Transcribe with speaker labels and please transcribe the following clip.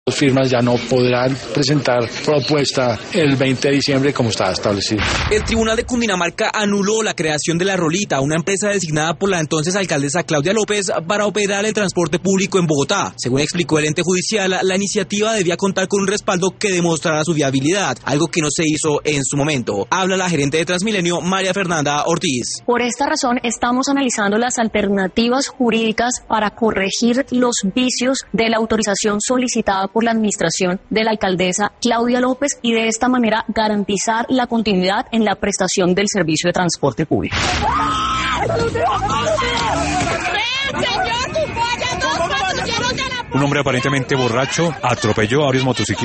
Speaker 1: Las firmas ya no podrán presentar propuesta el 20 de diciembre como estaba establecido.
Speaker 2: El Tribunal de Cundinamarca anuló la creación de La Rolita, una empresa designada por la entonces alcaldesa Claudia López para operar el transporte público en Bogotá. Según explicó el ente judicial, la iniciativa debía contar con un respaldo que demostrara su viabilidad, algo que no se hizo en su momento. Habla la gerente de Transmilenio, María Fernanda Ortiz.
Speaker 3: Por esta razón estamos analizando las alternativas jurídicas para corregir los vicios de la autorización solicitada por la administración de la alcaldesa Claudia López y de esta manera garantizar la continuidad en la prestación del servicio de transporte público.
Speaker 4: Un hombre aparentemente borracho atropelló a varios motociclistas.